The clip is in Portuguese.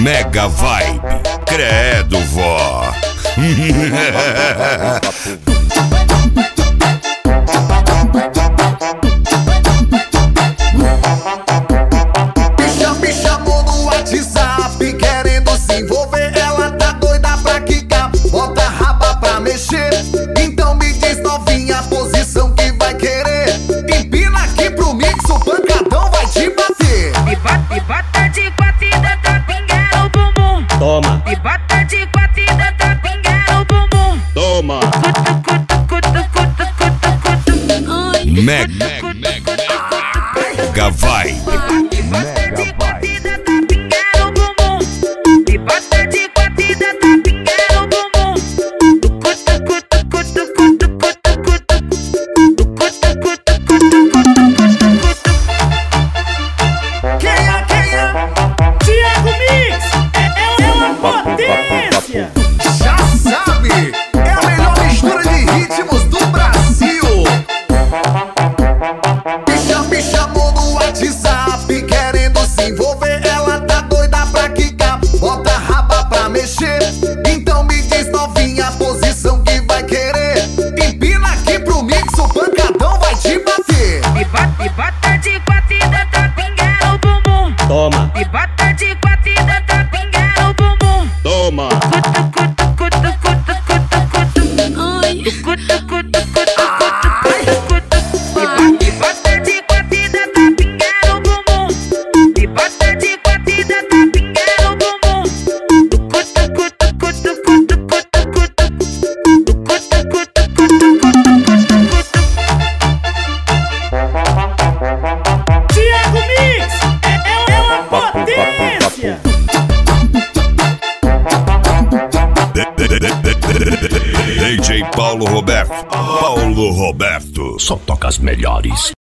Mega Vibe, credo, vó. Me chamou no WhatsApp querendo se envolver. Ela tá doida pra quicar, bota a raba pra mexer. Então me diz, novinha, a posição que vai querer. Empina aqui pro mix, o pancadão vai te bater. E bota de quatro e tenta pingar o bumbum. Toma. E bota de quatro e tenta pingar o bumbum. Toma. Mega Vibe. E bota de quatro e tenta pingar o bumbum. E bota de quatro e tenta pingar o bumbum. Quem é? Thiago Mix é uma potência. Já sabe, é a melhor mistura de ritmos do Brasil. Me chamou no WhatsApp querendo se envolver. Ela tá doida pra quicar, bota a raba pra mexer. Então me diz, novinha, a posição que vai querer. Empina aqui pro mix, o pancadão vai te bater. E bota de quatro e tenta pingar o bumbum. Toma. E bota de quatro e tenta pingar o bumbum. Toma. E bota de quatro e tenta pingar o bumbum. E bota de quatro e tenta pingar o bumbum. Thiago Mix é uma potência. DJ Paulo Roberto. Só toca as melhores.